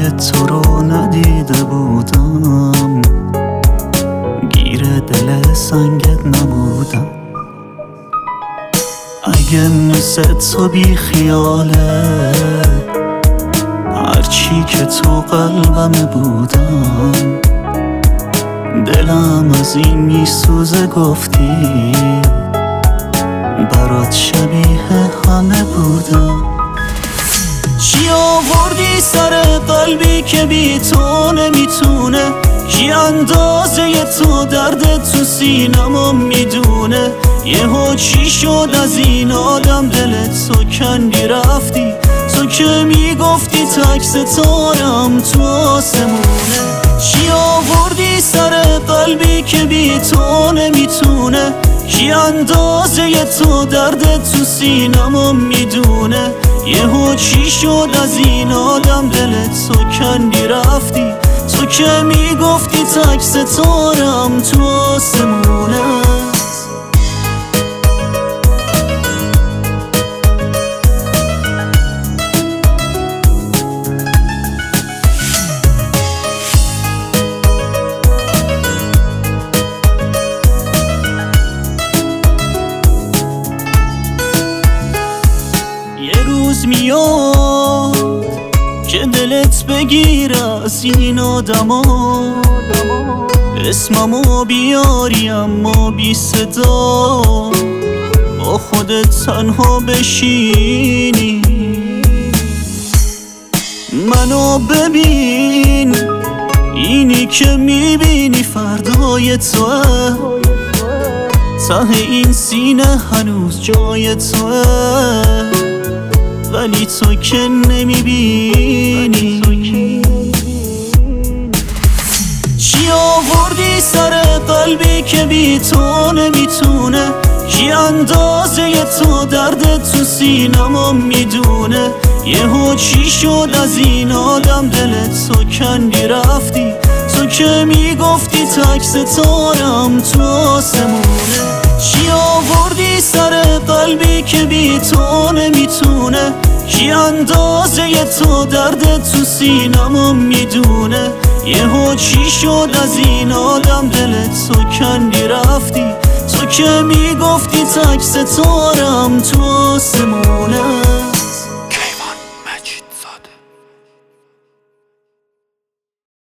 اگه تو رو ندیده بودم گیر دل سنگت نبودم. اگه مثل تو بی خیاله هرچی که تو قلبم بودم، دلم از این میسوزه گفتی برات شبیه همه بودم. چی آوردی سر قلبی که بی تو نمیتونه؟ کی اندازه تو درد تو سینمو میدونه؟ یهو چی شد از این آدم دلت تو کندی رفتی؟ تو که میگفتی تک ستارم تو آسمونه. چی آوردی سر قلبی که بی تو نمیتونه؟ کی اندازه تو درد تو سینمو میدونه؟ یهو چی شد از این آدم دلت تو کندی رفتی؟ تو که میگفتی تک ستارم تو آسمونه. یه روز میاد که دلت بگیر از این آدما، اسممو بیاری اما بی صدا، با خودت تنها بشینی. منو ببین، اینی که میبینی فردای توه، ته این سینه هنوز جای توه، ولی تو که نمیبینی. چی آوردی سر قلبی که بی تو نمیتونه؟ کی اندازه تو درد تو سینمو میدونه؟ یهو چی شد از این آدم دلت تو کندی رفتی؟ تو که میگفتی تک ستارم تو آسمونه. چی آوردی سر قلبی که بی تو نمیتونه؟ کی اندازه تو درد تو سینمو میدونه؟ یهو چی شد از این آدم دلت تو کندی رفتی؟ تو که میگفتی تک ستارم تو